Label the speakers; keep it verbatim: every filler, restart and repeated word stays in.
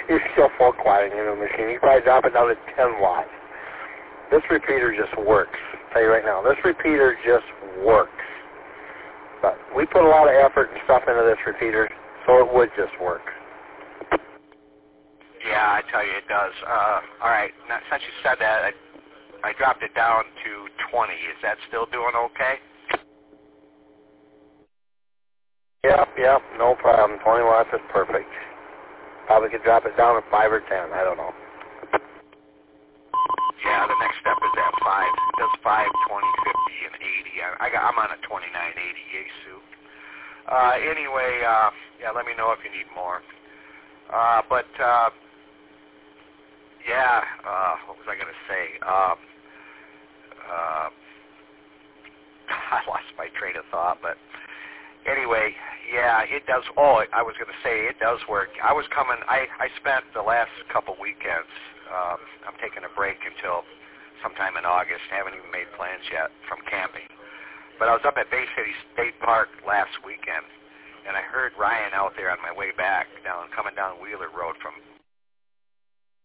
Speaker 1: You're still full quieting in the machine. You probably drop it down to ten watts. This repeater just works. I'll tell you right now, this repeater just works. But we put a lot of effort and stuff into this repeater, so it would just work.
Speaker 2: Yeah, I tell you, it does. Uh, all right, now, since you said that, I, I dropped it down to twenty. Is that still doing okay?
Speaker 1: Yep, yep, no problem. twenty watts is perfect. Probably could drop it down to five or ten. I don't know.
Speaker 2: Yeah, the next step is at five. It does five, twenty, fifty, and eighty. I, I got, I'm on a twenty-nine eighty Yaesu. Uh, anyway, uh, yeah, let me know if you need more. Uh, but, uh, yeah, uh, what was I going to say? Um, uh, I lost my train of thought, but anyway, yeah, it does. Oh, I was going to say it does work. I was coming, I, I spent the last couple weekends, um, I'm taking a break until sometime in August. Haven't even made plans yet from camping. But I was up at Bay City State Park last weekend, and I heard Ryan out there on my way back, down coming down Wheeler Road from